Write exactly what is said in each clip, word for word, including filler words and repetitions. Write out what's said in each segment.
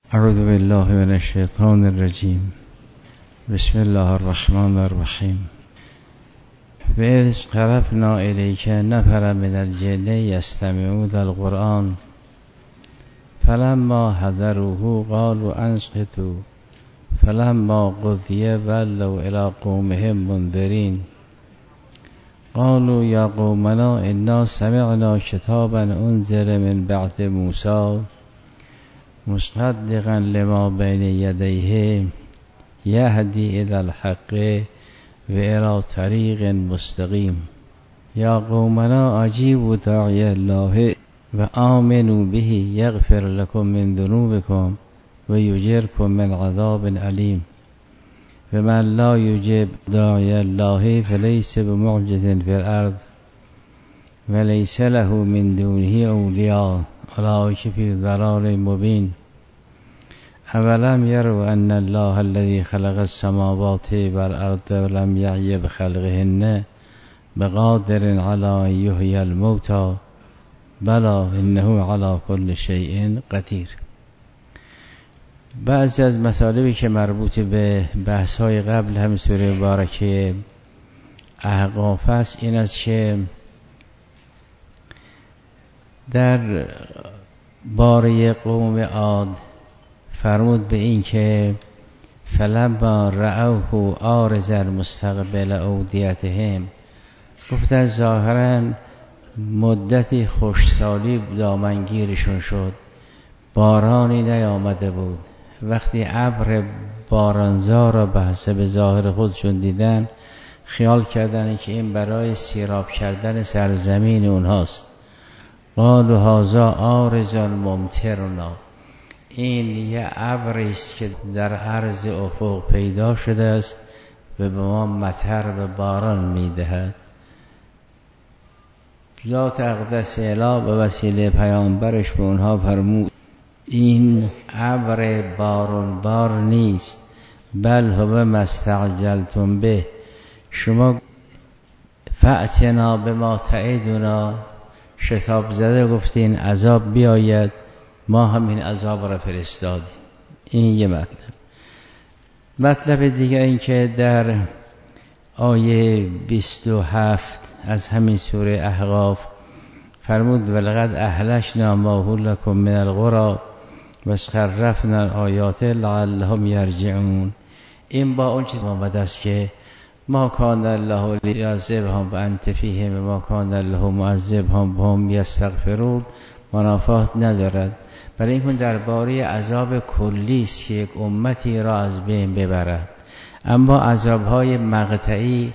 اعوذ بالله من الشیطان الرجیم. بسم الله الرحمن الرحیم. و اذ صرفنا الیک نفرا من الجن یستمعون القرآن فلما حضروه قالوا انصتوا فلما قضی ولوا الی قومهم منذرین قالوا یا قومنا انا سمعنا کتابا انزل من بعد موسی مصدقا لما بین یدیه یهدی الی الحق و الی طریق مستقیم یا قومنا اجیبوا داعی الله و آمنوا به یغفر لكم من ذنوبكم و یجرکم من عذاب علیم و من لا یجیب داعی الله فلیس بمعجز فی الارض و لیس له من دونه اولیاء اولئک فی ضلال مبین. اولم یروا ان الله الذی خلق السماوات والارض ولم یعی بخلقهن بقادر علی ان یحیی الموتی بلی انه علی کل شیء قدیر. بعضی از مطالبی که مربوط به بحث‌های قبل هم سوره مبارکه احقاف است این است که در باره قوم عاد فرمود به این که فلما رأوه عارضا مستقبل اودیتهم، گفتن ظاهرا مدتی خوشسالی دامنگیرشون شد، بارانی نیامده بود. وقتی ابر بارانزا را به حسب ظاهر خودشون دیدن خیال کردن که این برای سیراب کردن سرزمین اونهاست. قالوا هذا عارض ممطرنا، این یه ابری است که در عرض افق پیدا شده است و به ما مطر و باران میدهد. ذات اقدس اله به وسیله پیامبرش به اونها فرمود این ابر باران بار نیست، بل هو ما استعجلتم به، شما فأتنا بما تعدنا، شتاب زده گفتین عذاب بیاید، ما هم این عذاب را فرستادیم. این یه مطلب. مطلب دیگه این که در آیه بیست و هفت از همین سوره احقاف فرمود ولقد اهلکنا ما حولکم من القری و صرفنا الآیات لعلهم یرجعون. این با اون چیز آمد است که ما کان الله لیعذبهم وانت فیهم و ما کان الله معذبهم وهم یستغفرون منافات ندارد. برای این درباره عذاب کلی است که یک امتی را از بین ببرد، اما عذاب‌های مقطعی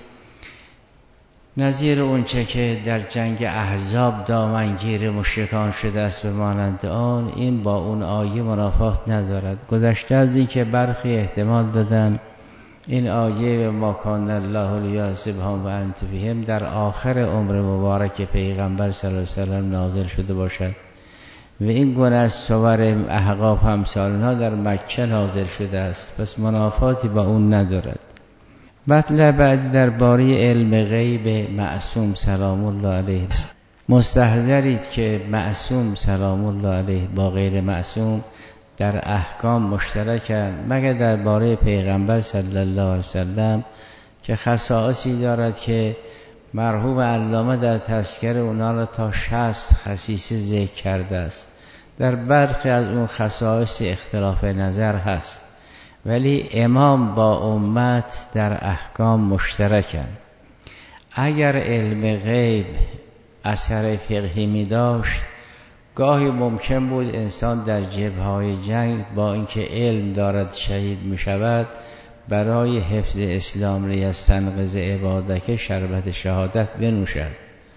نظیر اونچه که در جنگ احزاب دامنگیر مشرکان شده است به مانند آن، این با اون آیه منافات ندارد. گذشته از این که برخی احتمال دادن این آیه ما کان الله لیعذبهم و انت فیهم در آخر عمر مبارک پیغمبر صلی الله علیه و سلم نازل شده باشد و این گونه از سور احقاف هم سالها در مکه نازل شده است، پس منافاتی با اون ندارد. مطلب بعد درباره علم غیب معصوم سلام الله علیه است. مستحضرید که معصوم سلام الله علیه با غیر معصوم در احکام مشترکند، مگر درباره پیغمبر صلی الله علیه وسلم که خصائصی دارد که مرحوم علامه در تذکر اونا را تا شصت خصیصه ذکر کرده است. در برخی از اون خصائص اختلاف نظر هست، ولی امام با امت در احکام مشترکند. اگر علم غیب اثر فقهی می داشت، گاهی ممکن بود انسان در جبهه‌های جنگ با اینکه علم دارد شهید می شود، برای حفظ اسلام لیستنقذ عبادک شربت شهادت بنوشد.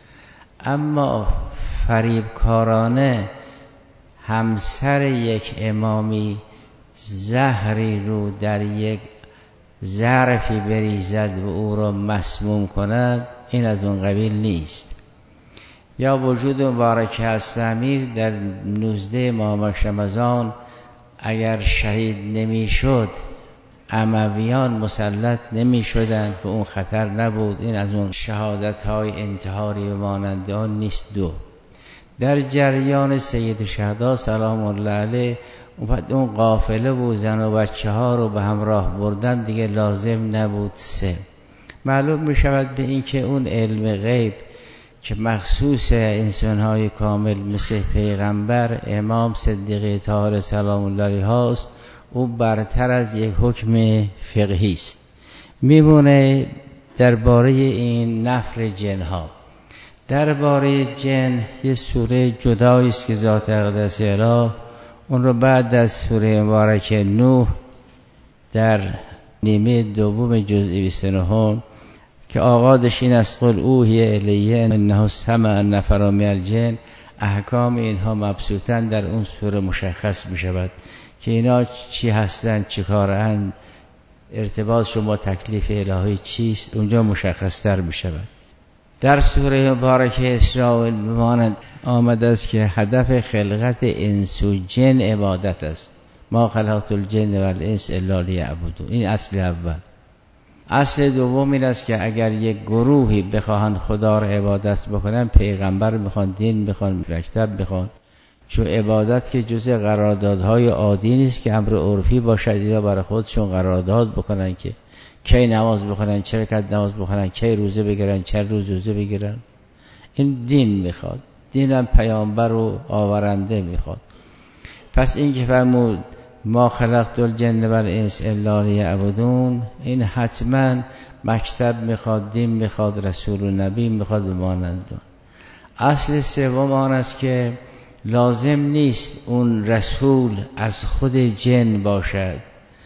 اما فریبکارانه همسر یک امامی زهری رو در یک ظرفی بریزد و او را مسموم کند، این از اون قبیل نیست. یا وجود مبارک هست امیر در نوزده ماه رمضان اگر شهید نمی شد امویان مسلط نمی شدند و اون خطر نبود، این از اون شهادت های انتحاری و مانند آن نیست. دو در جریان سید شهدا سلام الله علیه اون قافله و زن و بچه ها رو به همراه بردن دیگه لازم نبود سه. معلوم می شود به این که اون علم غیب که مخصوص انسان‌های کامل مثل پیغمبر امام صدیق طاهر سلام الله علیه هاست، او برتر از یک حکم فقهی است. میمونه درباره این نفر جنها. درباره جن یه سوره جدایی است که ذات اقدس اله اون رو بعد از سوره مبارکه نوح در نیمه دوم جزء بیست و نه که آغازش این است قل اوحی الیه انه استمع نفر من الجن، احکام اینها مبسوطاً در اون سوره مشخص می شود که اینا چی هستند، چی کارند، ارتباطشون با تکلیف الهی چیست، اونجا مشخص تر می شود. در سوره مبارکه اسراء مانند آمده است که هدف خلقت انس و جن عبادت است. ما خلقت الجن والانس الا لیعبدون. این اصل اول. اصل دوم این است که اگر یک گروهی بخواهند خدا را عبادت بکنن، پیغمبر بخوان، دین بخوان، مکتب بخوان، چون عبادت که جزء قراردادهای عادی نیست که امر عرفی باشد اینا برای خودشون قرارداد بکنن که کی نماز بخونن، چه رکعت نماز بخونن، کی روزه بگیرن، چه روز روزه بگیرن. این دین میخواد. دین هم پیامبر و آورنده میخواد. پس این که فرمود ما خلقت الجن والانس الا لیعبدون، این حتما مکتب میخواد، دین میخواد، رسول و نبی میخواد بمانند. اصل سوم آن است که لازم نیست اون رسول از خود جن باشد.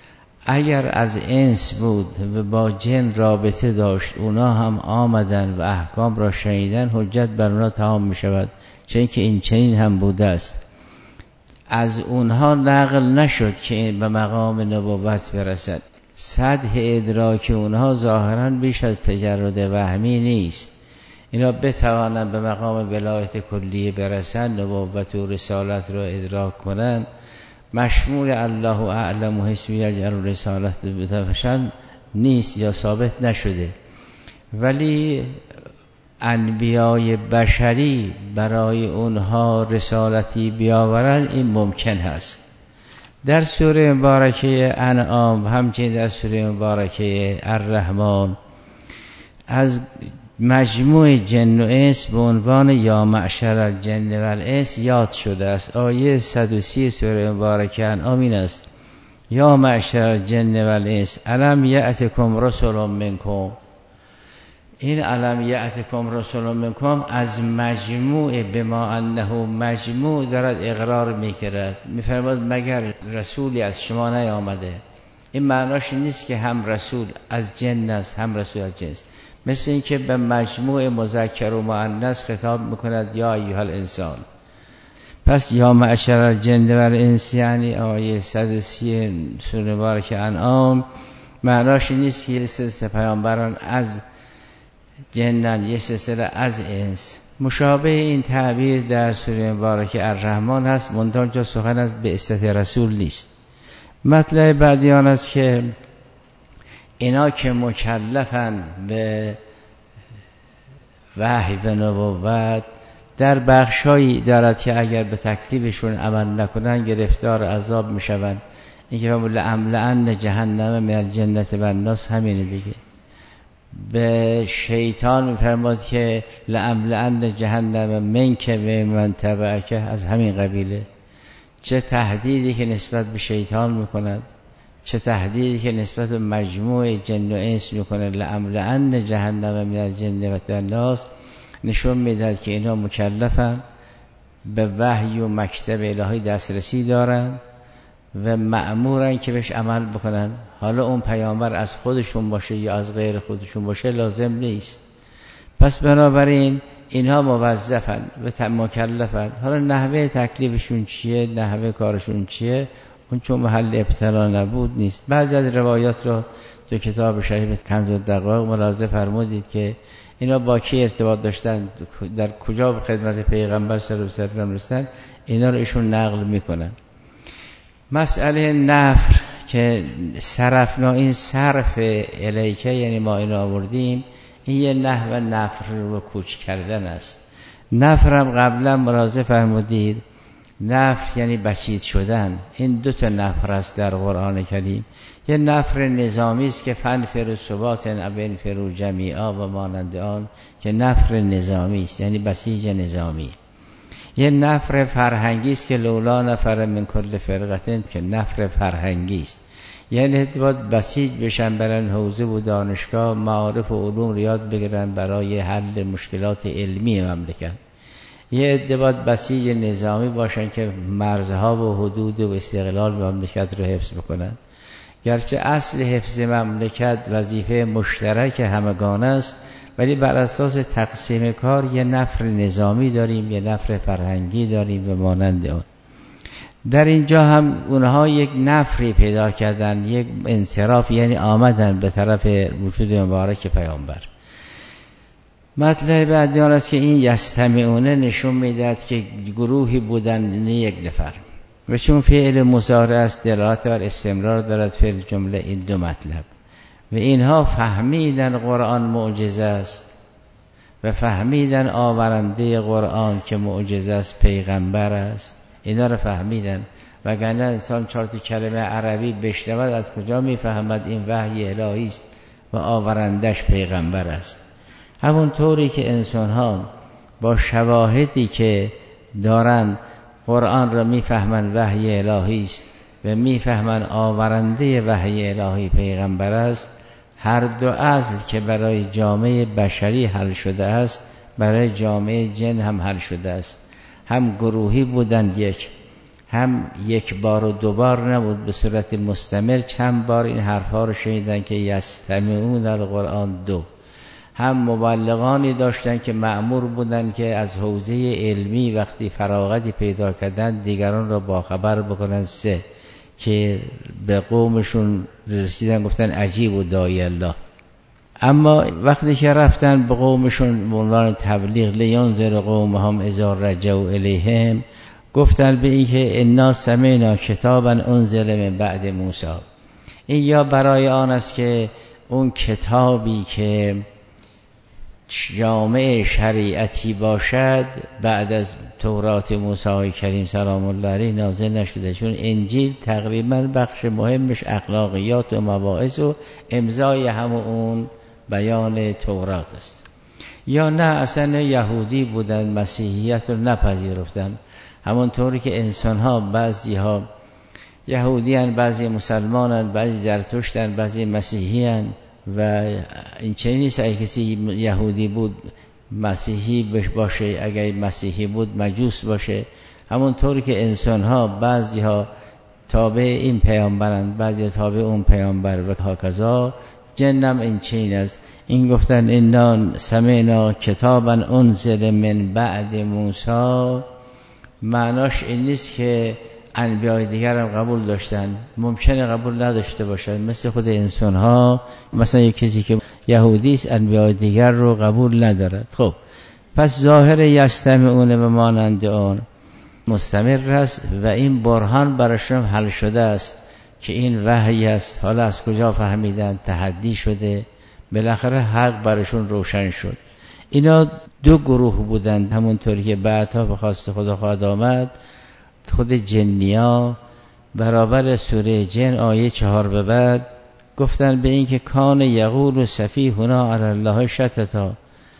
اگر از انس بود و با جن رابطه داشت، اونا هم آمدن و احکام را شنیدن، حجت بر اونا تمام می شود، چون که این چنین هم بوده است. از اونها نقل نشد که این به مقام نبوت برسد. سطح ادراک اونها ظاهراً بیش از تجرد وهمی نیست. اینا بتوانند به مقام ولایت کلیه برسند، نبوت و رسالت را ادراک کنند، مشمول الله اعلم و حسبی یجعل رسالت بتفشن نیست یا ثابت نشده. ولی انبیای بشری برای اونها رسالتی بیاورن این ممکن هست. در سوره مبارکه انعام، همچنین در سوره مبارکه الرحمن از مجموع جن و انس به عنوان یا معشر الجن و الانس یاد شده است. آیه صد و سی سوره مبارکه انعام این است یا معشر الجن و الانس الم یأتکم رسل منکم. این الم یأتکم رسل منکم از مجموع بما انه مجموع دارد اقرار میکرد، میفرماد مگر رسولی از شما نیامده. این معناش نیست که هم رسول از جن است هم رسول از جنس، مثل این که به مجموع مذکر و مؤنث خطاب میکند یا ایها الانسان. پس یا معشر الجن و الانس یعنی آیه صد و سی سوره مبارکه انعام معناش نیست که یه سلسله پیامبران از جنن، یه سلسله از انس. مشابه این تعبیر در سوره مبارکه الرحمن هست، منتها جا سخن از بعثت رسول نیست. مطلب بعدی آن است که اینا که مکلفن به وحی و نبوت در بخشایی دارد که اگر به تکلیفشون عمل نکنن گرفتار عذاب میشوند. این که لأملأن جهنم من الجنة والناس همینه دیگه. به شیطان میفرماد که لأملأن جهنم منک و من تبعک، از همین قبیله. چه تهدیدی که نسبت به شیطان میکند، چه تهدیدی که نسبت به مجموع جن و انس میکنه. لأملأن جهنم من الجن والناس نشون میدهد که اینا مکلفن به وحی و مکتب الهی دسترسی دارن و مأمورن که بهش عمل بکنن. حالا اون پیامبر از خودشون باشه یا از غیر خودشون باشه لازم نیست. پس بنابراین اینها موظفن و مکلفن. حالا نحوه تکلیفشون چیه، نحوه کارشون چیه، اون چون محل ابتلا نبود نیست. بعضی از روایات رو تو کتاب شریف کنز الدقایق ملاحظه فرمودید که اینا با کی ارتباط داشتن، در کجا به خدمت پیغمبر صلی الله علیه و سلم رسیدن، اینا رو ایشون نقل میکنن. مسئله نفر که صرفنا، این صرف الیکه یعنی ما اینو آوردیم، این یه نحو نفر رو کوچ کردن است. نفرم قبلا ملاحظه فرمودید، نفر یعنی بسیط شدن. این دو تا نفر است در قرآن کریم. یه نفر نظامی است که فنفروا ثبات او انفروا جمیعا و مانند آن، که نفر نظامی است یعنی بسیج نظامی. یه نفر فرهنگی است که لولا نفر من کل فرقه، که نفر فرهنگی است، یعنی باید بسیج بشن، برن حوزه و دانشگاه معارف و علوم یاد بگیرن برای حل مشکلات علمی مملکت. یه عده باید بسیج نظامی باشن که مرزها و حدود و استقلال مملکت رو حفظ بکنن. گرچه اصل حفظ مملکت وظیفه مشترک همگان است، ولی بر اساس تقسیم کار یه نفر نظامی داریم، یه نفر فرهنگی داریم و مانند آن. در اینجا هم اونها یک نفری پیدا کردن، یک انصراف، یعنی آمدن به طرف وجود مبارک پیامبر. مطلب بعدی آن است که این یستمعونه نشون میدهد که گروهی بودن، نه یک نفر، و چون فعل مضارع است دلالت بر استمرار دارد فعل جمله. این دو مطلب و اینها فهمیدن قرآن معجزه است و فهمیدن آورنده قرآن که معجزه است پیغمبر است. اینا رو فهمیدن، وگرنه انسان چهار تا کلمه عربی بشنود از کجا میفهمد این وحی الهی است و آورندش پیغمبر است؟ همون طوری که انسان ها با شواهدی که دارن قرآن را میفهمن وحی الهی است و میفهمن آورنده وحی الهی پیغمبر است، هر دو اصل که برای جامعه بشری حل شده است برای جامعه جن هم حل شده است. هم گروهی بودند، یک هم یک بار و دو بار نبود، به صورت مستمر چند بار این حرفها رو شنیدن که یستمعون القرآن. دو هم مبلغانی داشتن که مأمور بودن که از حوزه علمی وقتی فراغتی پیدا کردن دیگران را باخبر بکنن. سه که به قومشون رسیدن گفتن عجیب و داعی الله. اما وقتی که رفتن به قومشون به عنوان تبلیغ لینذر قومهم اذا رجعوا الیهم، گفتن به این که انا سمعنا کتابا انزل من بعد موسی. این یا برای آن است که اون کتابی که جامع شریعتی باشد بعد از تورات موسی کریم سلام الله علیه نازل نشده، چون انجیل تقریبا بخش مهمش اخلاقیات و مواعظ و امضای همون بیان تورات است. یا نه اصلا یهودی بودن، مسیحیت رو نپذیرفتن، همونطوری که انسان ها بعضی ها یهودی هن، بعضی مسلمان هن، بعضی زرتشت هن، بعضی مسیحی هن و این چه نیست اگه کسی یهودی بود مسیحی باشه، اگر مسیحی بود مجوس باشه. همونطوری که انسان ها بعضی ها تابع این پیامبرند، بعضی ها تابع اون پیامبر و هاکذا، جنم این چین است. این گفتن انا سمعنا کتابا انزل من بعد موسی، معناش این نیست که انبیاء دیگر هم قبول داشتن، ممکنه قبول نداشته باشن، مثل خود انسان ها. مثلا یک کسی که یهودی است انبیاء دیگر رو قبول ندارد. خب پس ظاهر یستمعون و مانند آن مستمر است و این برهان براشون حل شده است که این وحی است. حالا از کجا فهمیدن؟ تحدی شده، بالاخره حق براشون روشن شد. اینا دو گروه بودند، همونطوری که بعدها به خواست خدا خواهد آمد. خود جنیا برابر سوره جن آیه چهار به بعد گفتن به این که کان یقول سفیهنا علی الله شططا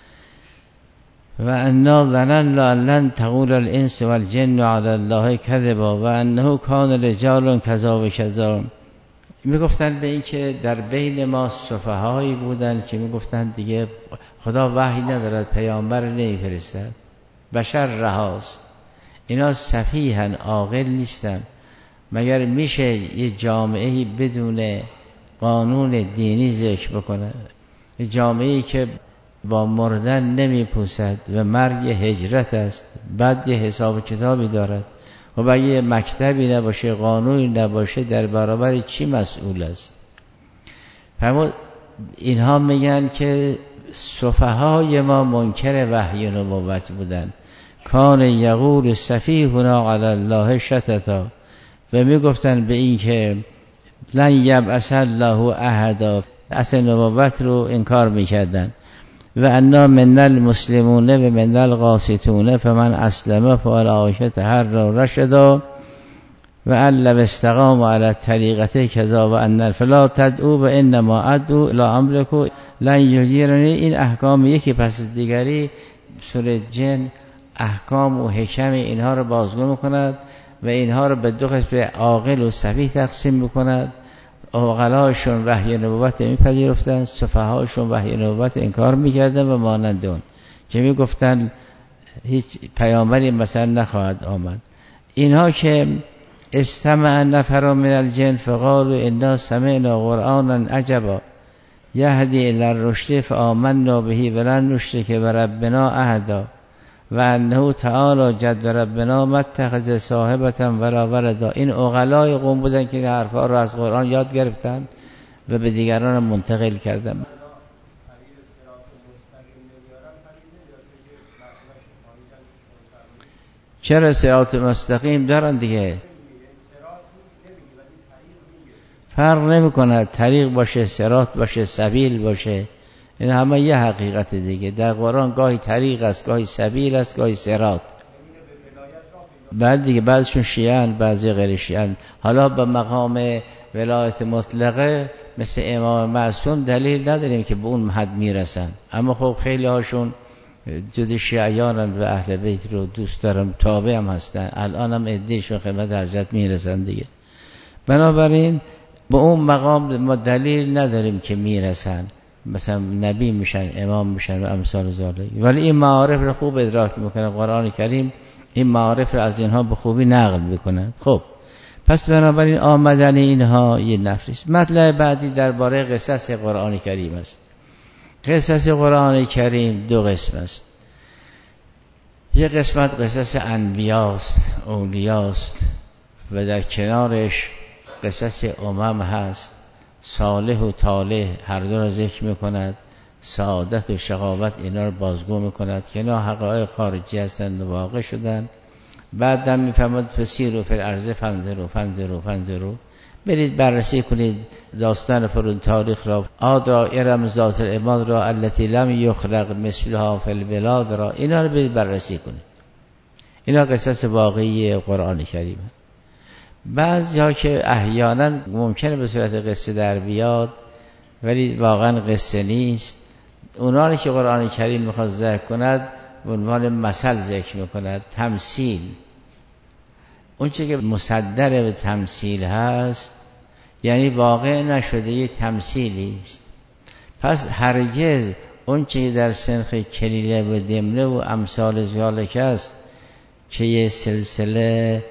و انا ظننا لن تقول الانس والجن علی الله کذبا و انه کان رجال کذا و کذا. میگفتن به این که در بین ما سفهایی بودن که میگفتن دیگه خدا وحی ندارد، پیامبر نمیفرستد، بشر رهاست. اینا سفیهن، عاقل نیستن. مگر میشه یه جامعه‌ای بدون قانون دینی ذکر بکنه؟ یه جامعه‌ای که با مردن نمیپوسد و مرگ یه هجرت است، بعد یه حساب کتابی دارد. و اگه یه مکتبی نباشه، قانونی نباشه، در برابر چی مسئول است؟ فرمود اینها میگن که سفهای ما منکر وحی و نبوت بودن. کان یقول سفیهنا علی الله شططا و میگفتن به این که لن یبعث الله احدا، اصل نبوت رو انکار میکردن. و انا من المسلمون و من القاسطون فمن اسلم فاولئک تحروا رشدا و ان لو استقاموا علی الطریقة کذا و ان فلا تدعوا و انما ادعو لا املک لن یجیرنی. این احکام یکی پس دیگری سوره جن احکام و حکم اینها رو بازگو میکند و اینها رو به دو قسم عاقل و سفیه تقسیم میکند. عاقلاشون وحی نبوت میپذیرفتن، سفهاشون وحی نبوت انکار میکردن و مانند اون که میگفتن هیچ پیامبری مثلا نخواهد آمد. اینها که استمع نفر من الجن فقالوا انا سمعنا قرآنا عجبا یهدی الی الرشد فآمنا به ولن نشرک بربنا احدا و انه تعالی جد ربنا ما اتخذ صاحبة ولا ولدا. این عقلای قوم بودن که این حرفا رو از قرآن یاد گرفتن و به دیگران منتقل کردن. چرا صراط مستقیم دارن دیگه، فرق نمی کند طریق باشه، صراط باشه، سبیل باشه، این همه یه حقیقت دیگه. در قرآن گاهی طریق است، گاهی سبیل است، گاهی صراط. بعد دیگه بعضشون شیعن، بعضی غیر شیعن. حالا به مقام ولایت مطلقه مثل امام معصوم دلیل نداریم که به اون حد میرسن، اما خب خیلی هاشون جز شیعیانن و اهل بیت رو دوست دارم، تابع هم هستن، الان هم عده‌شون خدمت حضرت میرسن دیگه. بنابراین به اون مقام ما دلیل نداریم که میرسن، مثلا نبی میشن، امام میشن و امثال ذالک. ولی این معارف رو خوب ادراک میکنه قرآن کریم، این معارف رو از اینها به خوبی نقل میکنه. خب پس بنابراین آمدن اینها یه نفریست. مطلب بعدی درباره قصص قرآن کریم است. قصص قرآن کریم دو قسم است. یه قسمت قصص انبیاست، اولیاست و در کنارش قصص امم هست. صالح و طالح هر دو را ذکر میکند، سعادت و شقاوت اینا رو بازگو میکند که اینا حقایق خارجی هستند و واقع شدن. بعد هم میفهمد فسیروا فی الارض فانظروا فانظروا فانظروا، برید بررسی کنید داستان فرعون تاریخ را، عاد را، ارم ذات العماد را، التي لم یخلق مثلها فی البلاد را، اینا رو برید بررسی کنید. اینا قصص واقعی قرآن کریم. بعضی ها که احیانا ممکنه به صورت قصه در بیاد ولی واقعا قصه نیست، اونا رو که قرآن کریم میخواد ذکر کند به عنوان مثل ذکر میکند، تمثیل. اون چه که مصدر به تمثیل هست یعنی واقع نشده، یه تمثیلی است. پس هرگز اون چه در سنخ کلیله و دمنه و امثال ذالک است که یه سلسله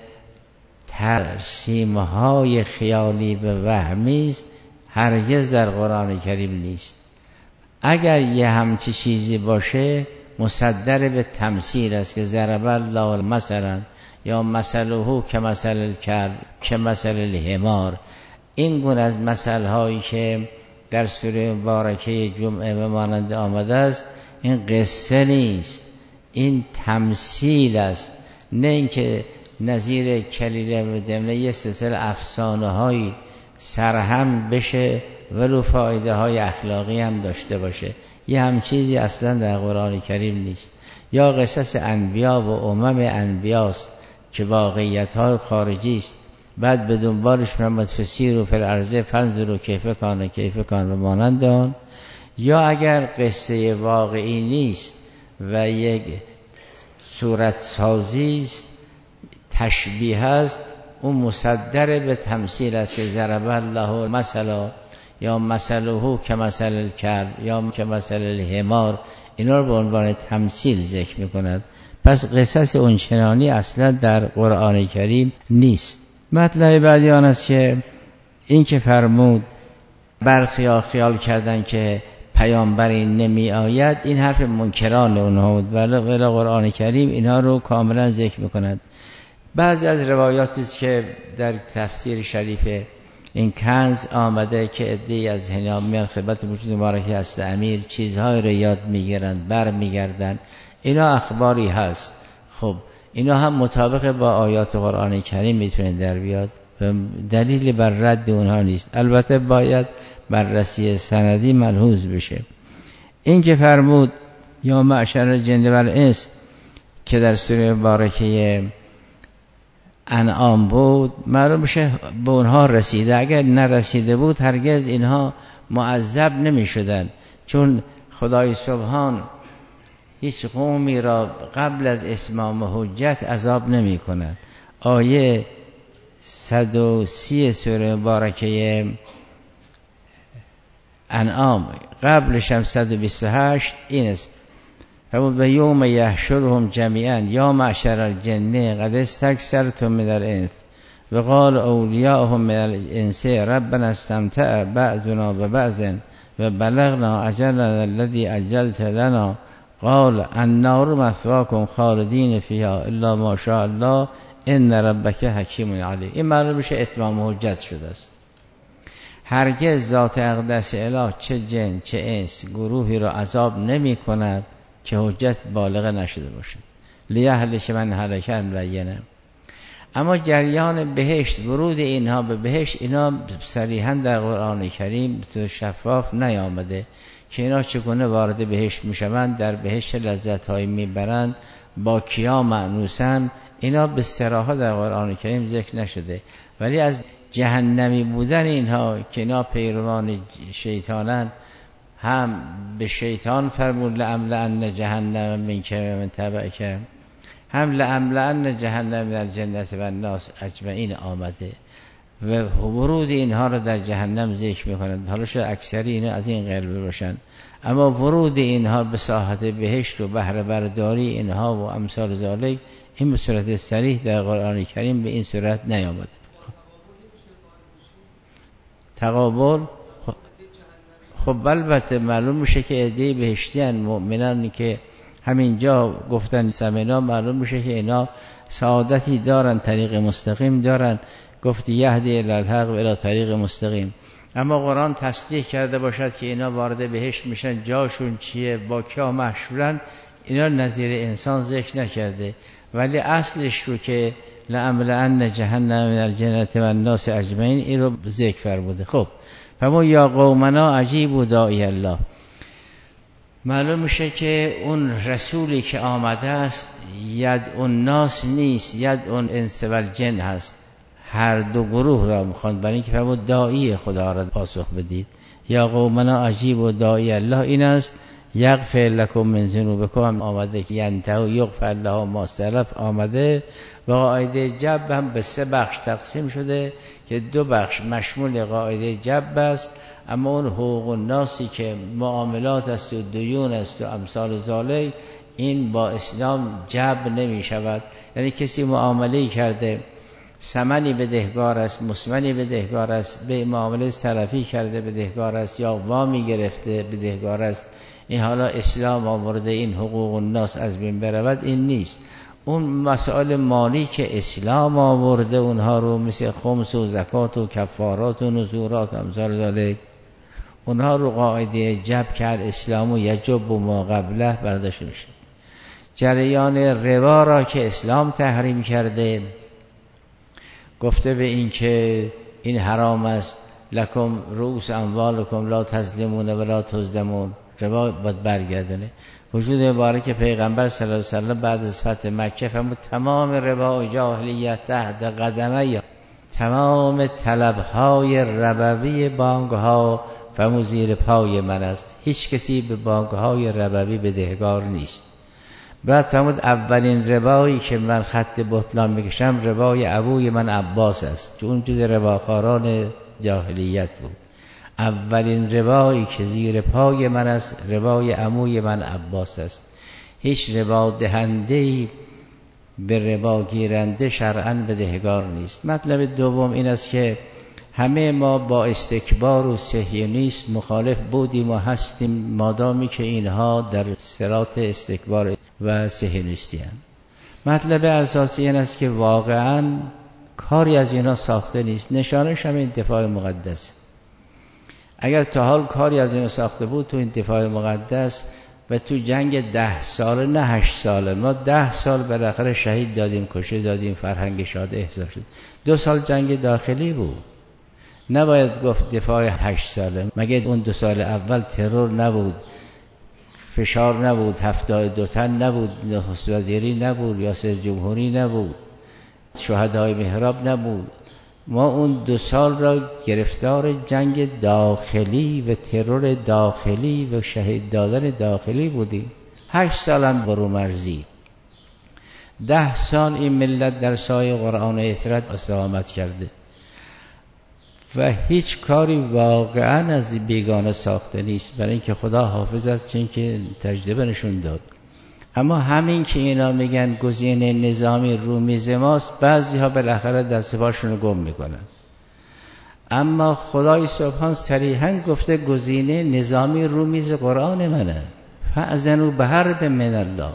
ترسیمهای خیالی به وهمی است، هرگز در قرآن کریم نیست. اگر یه همچی چیزی باشه مصدر به تمثیل است که ضرب الله مثلا یا مثله که مثل الکلب که مثل الحمار. این گونه از مثل هایی که در سوره مبارکه جمعه و مانند آمده است، این قصه نیست، این تمثیل است. نه اینکه نظیر کلیله و دمنه یه سلسله افسانه هایی سرهم بشه ولو فایده های اخلاقی هم داشته باشه. یه هم چیزی اصلا در قرآن کریم نیست. یا قصص انبیا و امم انبیاست که واقعیت های خارجی است، بعد به دنبالش محمد فسیروا فی الارض فانظروا کیف کان کیف کان و مانند آن. یا اگر قصه واقعی نیست و یک صورت سازی است، تشبیه است، اون مصدر به تمثیل است که ضرب الله مثلا یا مثله که مثل الکلب یا که مثل الحمار، اینا رو به عنوان تمثیل ذکر میکند. پس قصص اونچنانی اصلا در قرآن کریم نیست. مطلب بعدی آن است که این که فرمود برخی ها خیال کردن که پیامبری نمی آید، این حرف منکران اونها بود، ولی قرآن کریم اینها رو کاملا ذکر میکند. بعضی از روایاتی است که در تفسیر شریف این کنز آمده که عده‌ای از هنیان میان خدمت موجود مبارکی هست امیر چیزهای رو یاد میگیرند بر میگردند، اینا اخباری هست. خب اینا هم مطابق با آیات قرآن کریم میتونه در بیاد و دلیلی بر رد اونها نیست. البته باید بررسی سندی ملحوظ بشه. این که فرمود یا معشر جن و الانس که در سوره مبارکه انعام بود، معلوم میشه به اونها رسیده. اگر نرسیده بود هرگز اینها معذب نمی شدن، چون خدای سبحان هیچ قومی را قبل از اتمام حجت عذاب نمی کند. آیه صد و سی سوره مبارکه انعام قبلش هم صد و بیست و هشت این است: و یوم یحشرهم جمیعا یا معشر الجن قد استکثرتم من الانس و قال اولیاءهم من الانس ربنا استمتع بعضنا ببعض و بلغنا اجلنا الذی اجلت لنا قال النار مثواکم خالدین فیها الا ما شاء الله ان ربک حکیم علیم. این معلوم میشه اتمام حجت شده است. هرگز ذات اقدس اله چه جن چه انس گروهی را عذاب نمی کند که حجت بالغ نشده باشد. لیهلک من هلک عن بینه. اما جریان بهشت، ورود اینها به بهشت، اینا صریحا در قرآن کریم تو شفاف نیامده که اینا چگونه وارد بهشت میشوند، در بهشت لذت‌هایی میبرند، با کیا مأنوسن. اینا به صراحت در قرآن کریم ذکر نشده. ولی از جهنمی بودن اینها که اینا پیروان شیطانن، هم به شیطان فرمود لأملأن جهنم منک و من تبعک، هم لأملأن جهنم من الجنة و الناس اجمعین آمده و ورود اینها را در جهنم ذکر میکنند. حالا شاید اکثری اینا از این قلب باشن، اما ورود اینها به ساحت بهشت و بهره برداری اینها و امثال ذالک این به صورت صریح در قرآن کریم به این صورت نیامده. تقابل خب البته معلوم میشه که عده بهشتیان مؤمنان که همینجا گفتن سمینا، معلوم میشه که اینا سعادتی دارن، طریق مستقیم دارن. گفت یهدی الی الحق و الی طریق مستقیم. اما قرآن تصدیق کرده باشد که اینا وارد بهشت میشن، جاشون چیه، با کیا محشورن، اینا نظیر انسان ذکر نکرده. ولی اصلش رو که لأملأن جهنم من الجنة و الناس اجمعین این رو ذکر فرموده. خب فما یا قومنا عجیبوا داعی الله. معلوم میشه که اون رسولی که آمده است یدعو الناس نیست، یدعو الانس و الجن هست. هر دو گروه را میخوان، برای اینکه فرمود داعی خدا را پاسخ بدید. یا قومنا عجیبوا داعی الله این است یغفر لکم من ذنوبکم هم آمده که ینتهوا یغفر لهم ما سلف آمده. و قاعده جب هم به سه بخش تقسیم شده که دو بخش مشمول قاعده جب است، اما اون حقوق الناسی که معاملات است و دیون است و امثال ذالک این با اسلام جب نمی شود. یعنی کسی معامله کرده ثمنی بدهکار است، مسمنی بدهکار است، به معامله سلفی کرده بدهکار است، یا وامی گرفته بدهکار است، این حالا اسلام آورده این حقوق الناس از بین برود، این نیست. اون مسائل مالی که اسلام آورده اونها رو مثل خمس و زکات و کفارات و نذورات امثال ذالک اونها رو قاعده جب کرد اسلام و یجب و ما قبله برداشت میشه. جریان ربا را که اسلام تحریم کرده، گفته به این که این حرام است، لکم رؤوس اموالکم لا تظلمون و لا تظلمون، ربا باید برگردونه. وجود مبارک پیغمبر صلی الله علیه و سلم بعد از فتح مکه فرمود تمام ربا جاهلیت تحت قدمه، تمام طلبهای ربوی بانکها فرمود زیر پای من است، هیچ کسی به بانکهای ربوی بدهکار نیست. بعد فرمود اولین ربایی که من خط بطلان میکشم ربای ابوی من عباس است، که اون جز رباخواران جاهلیت بود. اولین ربایی که زیر پای من است ربای عموی من عباس است. هیچ ربا دهنده‌ای به ربا گیرنده شرعاً بدهکار نیست. مطلب دوم این است که همه ما با استکبار و صهیونیسم مخالف بودیم و هستیم مادامی که اینها در صراط استکبار و صهیونیستی هستند. مطلب اساسی این است که واقعاً کاری از اینها ساخته نیست. نشانش هم این دفاع مقدس. اگر تا حال کاری از اینها ساخته بود تو این دفاع مقدس و تو جنگ ده ساله نه هشت ساله، ما ده سال بالاخره شهید دادیم، کشته دادیم، فرهنگ شاد احضار شد. دو سال جنگ داخلی بود، نباید گفت دفاع هشت ساله. مگه اون دو سال اول ترور نبود فشار نبود، هفتاد دو تن نبود، نخست وزیری نبود، ریاست جمهوری نبود، شهدای محراب نبود. ما اون دو سال را گرفتار جنگ داخلی و ترور داخلی و شهید دادن داخلی بودیم. هشت سالم برو مرزی، ده سال این ملت در سایه قرآن و اطرت استقامت کرده و هیچ کاری واقعا از بیگانه ساخته نیست، برای اینکه خدا حافظ است، چون که تجربه نشون داد. اما همین که اینا میگن گزینه نظامی رو میز ماست، بعضی ها بالاخره دست پاشون رو گم میکنن. اما خدای سبحان صریحا گفته گزینه نظامی رو میز قرآن منه، فأذنوا بحرب من الله.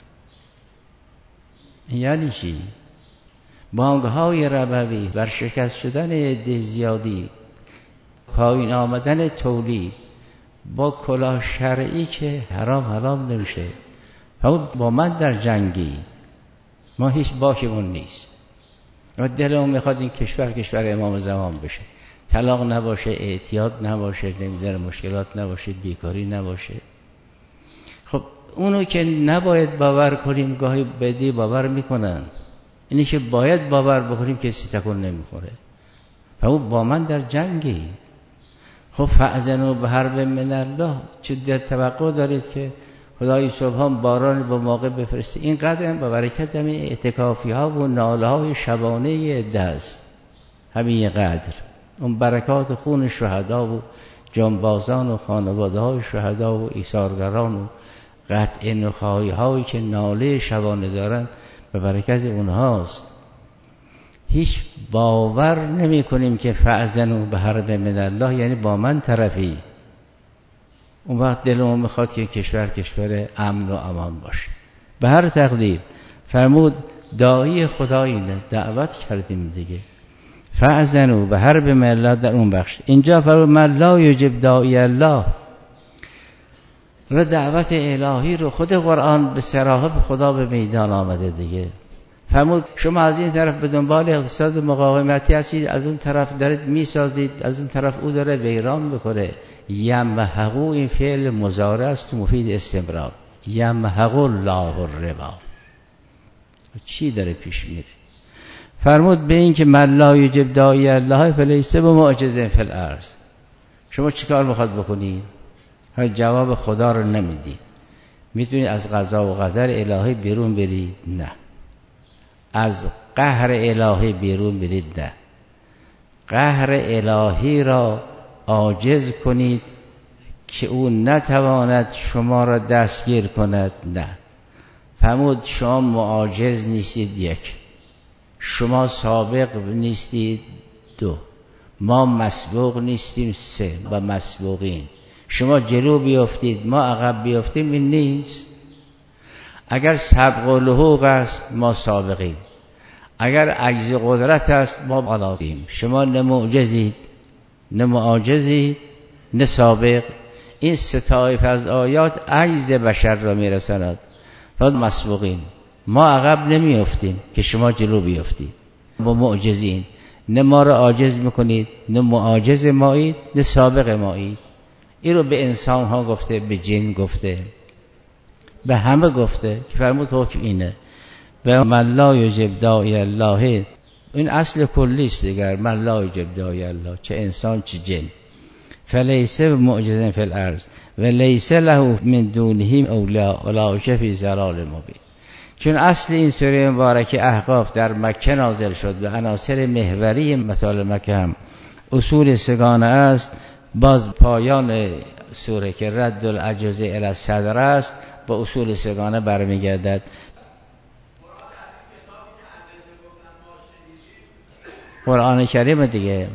یعنی چی؟ بانگهای ربوی، برشکست شدن عده زیادی، پایین آمدن تولید با کلاه شرعی که حرام حرام نمیشه. با من در جنگی، ما هیچ باکمون نیست و دلمون میخواد این کشور کشور امام زمان بشه، طلاق نباشه، اعتیاد نباشه، نمیدونم مشکلات نباشه، بیکاری نباشه. خب اونو که نباید باور کنیم گاهی بدی باور میکنن، اینی که باید باور بکنیم کسی تکون نمیخوره. و با من در جنگی. خب فأذنوا بحرب من الله، چه در توقع دارید که خدای سبحان باران با موقع بفرسته؟ این قدر با برکت همین اعتکافی ها و ناله های شبانه دست، همین قدر اون برکات خون شهدا و جانبازان و خانواده های شهدا و ایثارگران و قطع نخواهی هایی که ناله شبانه دارن به برکت اونهاست. هیچ باور نمی کنیم که فأذنوا بحرب من الله یعنی با من طرفی. اون وقت دلمون میخواد که کشور کشور امن و امان باشه. به هر تقدیر فرمود داعی خدایینه، دعوت کردیم دیگه. فأذنوا بحرب من الله در اون بخش. اینجا فرمود من لا یجب داعی الله، و دعوت الهی رو خود قرآن به صراحت خدا به میدان آمده دیگه. فرمود شما از این طرف به دنبال اقتصاد مقاومتی هستید، از اون طرف دارید میسازید، از اون طرف او داره ویران میکنه. یمحقو این فعل مضارع است تو مفید استمرار. یمحقو الله الربا، چی داره پیش میره؟ فرمود به این که من لا یجب داعی الله فلیس بمعجز فی الارض. شما چیکار میخواد بکنید؟ جواب خدا رو نمیدید. میتونید از قضا و قدر الهی بیرون برید؟ نه. از قهر الهی بیرون برید؟ نه. قهر الهی را عاجز کنید که او نتواند شما را دستگیر کند؟ نه. فرمود شما معاجز نیستید، یک. شما سابق نیستید، دو. ما مسبوق نیستیم، سه. و مسبوقین. شما جلو بیافتید ما عقب بیافتیم، این نیست. اگر سبق و لحوق است ما سابقیم، اگر عجز قدرت است ما بالایم. شما نه معجزید، نه معاجزید، نه سابق. این سه طایفه از آیات عجز بشر را میرساند. فقط مسبوقین، ما عقب نمیافتیم که شما جلو بیافتید. ما معجزین، نه ما را عاجز میکنید، نه معاجز مایید، نه سابق مایید. این رو به انسان ها گفته، به جن گفته، به همه گفته که فرمود حکم اینه. و من لا یجب داعی الله، این اصل کلی است دیگر. من لا یجب داعی الله، چه انسان چه جن. فلیس بمعجز فی الارض و لیس له من دونه اولیاء اولئک فی ضلال مبین. چون اصل این سوره مبارکه احقاف در مکه نازل شد و عناصر محوری مثال مکه هم اصول سگانه است. باز پایان سوره که رد الاجزاء الی الصدر است با اصول سگانه برمیگردد. قرآن کریم دیگه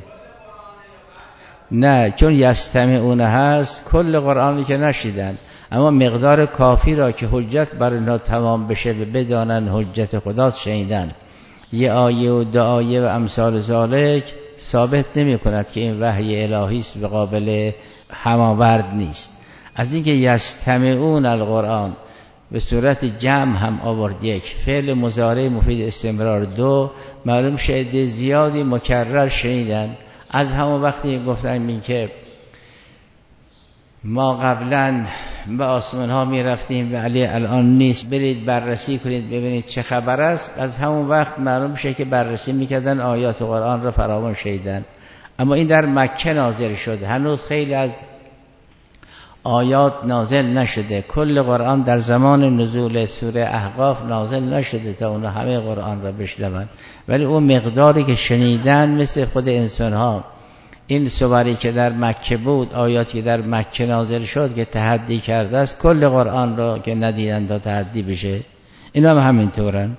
نه، چون یستمعون هست کل قرآنی که نشیدن، اما مقدار کافی را که حجت بر اینا تمام بشه و بدانن حجت خداست شنیدن. یه آیه و دو آیه و امثال ذالک ثابت نمی کند که این وحی الهی است و قابل هماورد نیست. از اینکه یستمعون القرآن به صورت جمع هم آورد، یک. فعل مضارع مفید استمرار، دو. معلوم شده زیادی مکرر شنیدن. از همون وقتی گفتن این که ما قبلا به آسمان ها می رفتیم ولی الان نیست، برید بررسی کنید ببینید چه خبر است. از همون وقت معلوم میشه که بررسی میکردن آیات قرآن را فراوان شنیدن. اما این در مکه نازل شد، هنوز خیلی از آیات نازل نشده. کل قرآن در زمان نزول سوره احقاف نازل نشده تا اون همه قرآن را بشنون، ولی اون مقداری که شنیدن مثل خود انسان ها، این سواری که در مکه بود، آیاتی که در مکه نازل شد که تحدی کرده است، کل قرآن را که ندیدن تا تحدی بشه. اینا هم همینطورن.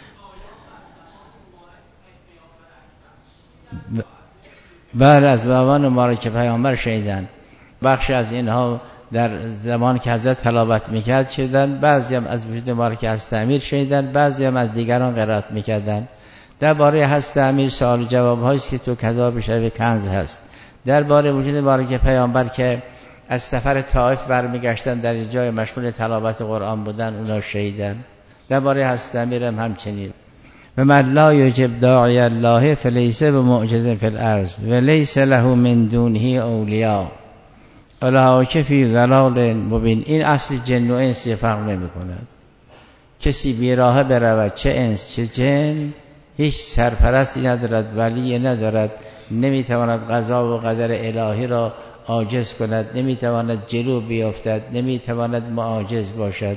بر از بابان مبارک پیامبر شنیدن. بخش از اینها در زمان که حضرت تلاوت میکرد شدن، بعضی هم از وجود مبارک هست امیر شنیدن، بعضی هم از دیگران قرائت میکردن. درباره هست امیر سوال جواب هاییست که تو کتاب شریف کنز هست. درباره وجود مبارک پیامبر که از سفر طائف برمیگشتن در جای مشغول تلاوت قرآن بودن، اونا شنیدن. درباره هست امیر هم همچنین. و من لا یجب داعی الله فلیس بمعجز فی الارض و لیس له من دونه اولیاء اولئک فی ضلال مبین. این اصل جن و انس فرق نمی‌کند. کسی بیراه برود، چه انس چه جن، هیچ سرپرستی ندارد، ولی ندارد، نمیتواند قضا و قدر الهی را عاجز کند، نمیتواند جلو بیافتد، نمیتواند معاجز باشد.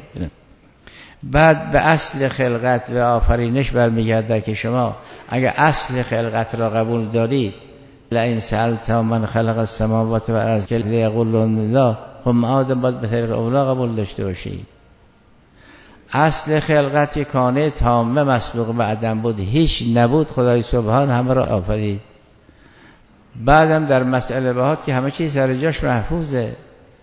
بعد به اصل خلقت و آفرینش برمیگرده که شما اگر اصل خلقت را قبول دارید، لئن سألت من خلق السماوات والارض لیقولون الله، خب آدم باید به طریق اولا قبول داشته باشید. اصل خلقت کانه تامه مسبوق به عدم بود، هیچ نبود، خدای سبحان همه را آفرید. بعدم در مسئله بهات که همه چیز سر جاش محفوظه،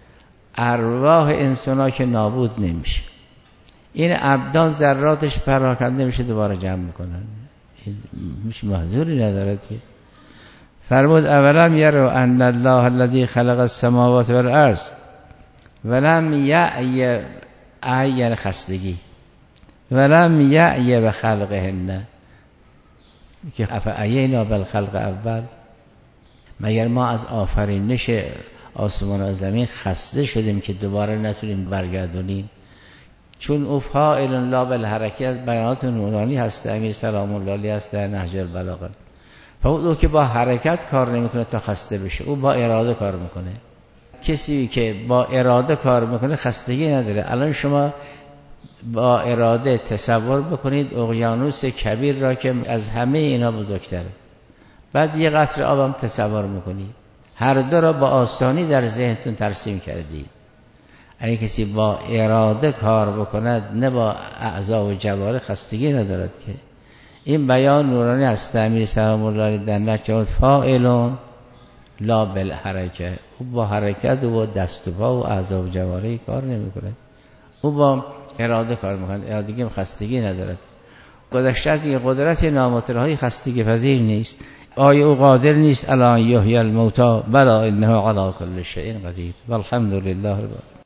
ارواح انسانا که نابود نمیشه، این ابدان ذراتش پراکنده میشه دوباره جمع میکنن، هیچ محذوری ندارد که. فرمود اولم یرو ان الله الذی خلق السماوات والارض ولم یعی، عین خستگی، ولم یعی به خلقهن، که افعینا بالخلق اول، مگر ما از آفرینش آسمان و زمین خسته شدیم که دوباره نتونیم برگردونیم؟ چون او فاعل لا بالحرکه از بیانات نورانی هست، امیر سلام الله علیه است در نهج البلاغه. فاون که با حرکت کار نمیکنه تا خسته بشه، او با اراده کار میکنه. کسی که با اراده کار میکنه خستگی نداره. الان شما با اراده تصور بکنید اقیانوس کبیر را که از همه اینا بزرگتره، بعد یه قطره آب هم تصور میکنید، هر دو را با آسانی در ذهنتون ترسیم کردید. اگه کسی با اراده کار بکند نه با اعضا و جوارح، خستگی ندارد که. این بیان نورانی است امیر سلام الله علیه در نجات فاعلون لا بالحرکه، او با حرکت و با دست و پا و اعضا و جوارح کار نمیکنه، او با اراده کار میکنه، ارادگی خستگی ندارد. گذشته از این قدرت نامطلوبی خستگی پذیر نیست. آیا او قادر نیست الان یحیی الموتی؟ بلی انه علی کل شیء قدیر. والحمد لله رب العالمین.